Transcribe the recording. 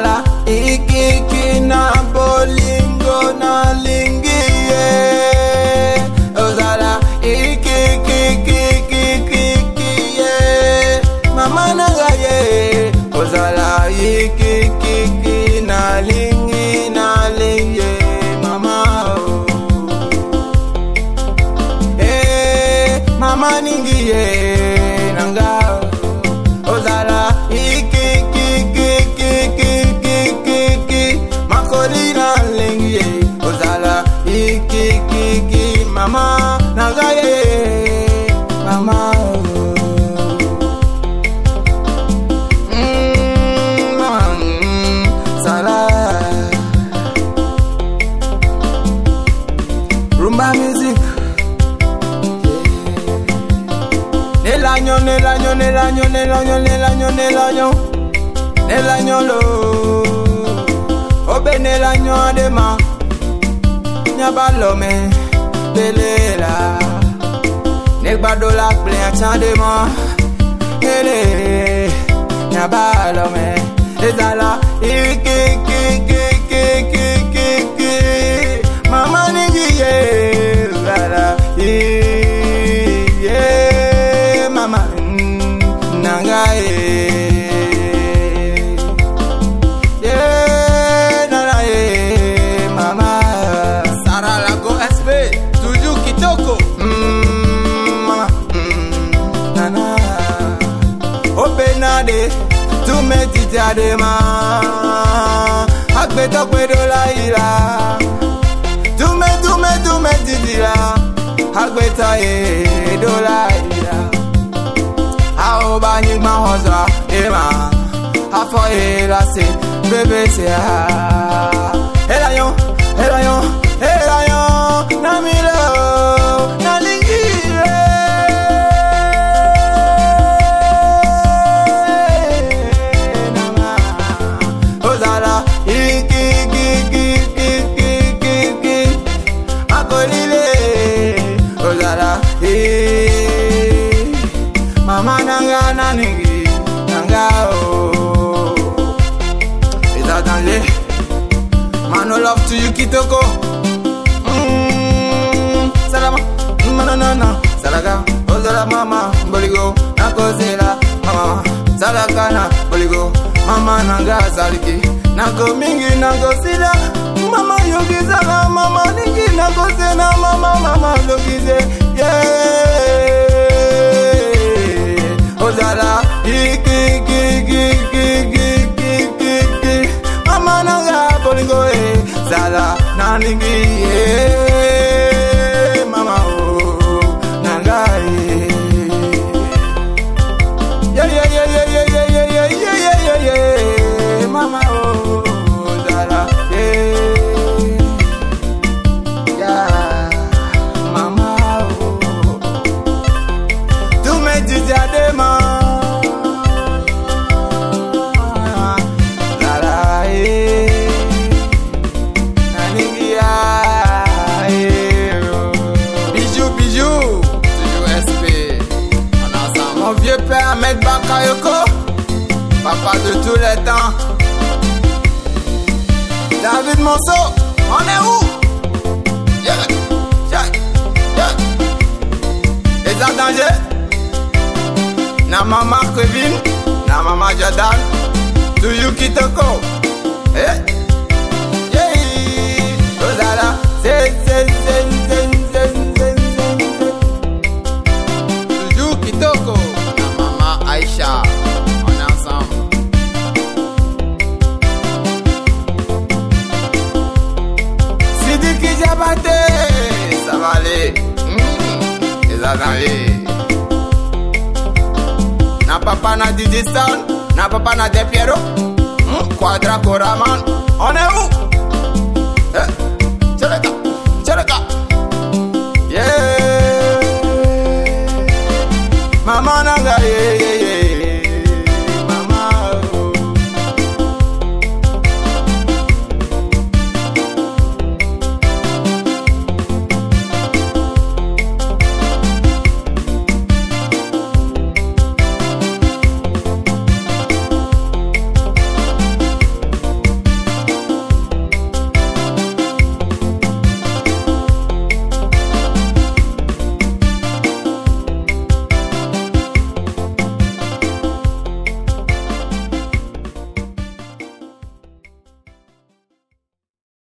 Ozala ikiki na bolingo na lingi Ozala ikiki mama nanga ye Ozala ikiki na lingi mama mama ningi ye nanga Ozala ikiki makoli na lingi Ozala ikiki mama nanga ye mama Rumba music Nelaño lo Obe nelaño adema Nyabalome Belela Negbado la ple atandema Ele Nyabalome Ezala Iki Mama nigi ye Ezala Mama nanga mama Sarah Lago SP toujours kitoko mama nana openade tu metitade ma akbeto kwedola ila tu metitila akbeta dola ila Ao banyik ma hoza ema afo elase bebe se elayon na milo na lingire nama Ozala iki akolile Ozala mama nanga nanigi nanga is that danger man no love to you kitoko salama no salaga Ozala mama boligo nakozela mama salakana boligo mama nanga saliki nako mingi nakosila mama yogiza mama ningi nakosena mama yogize Ozala iki mama nanga bolingo Zala naningi mama nanga mama Zala mama tu me dijade ma vieux père Ahmed Bakayoko, papa de tous les temps. David Monceau, on est où? Les danger. Na mama Kevin, na mama Jordan, to you Kitoko. Ozala, toujours Kitoko. Aïcha, on est ensemble. Sidiki Diabaté, ça va aller. Et ça va aller. Na papa na DJ Sound, na papa na De Piero. Quadra Coraman, on est où?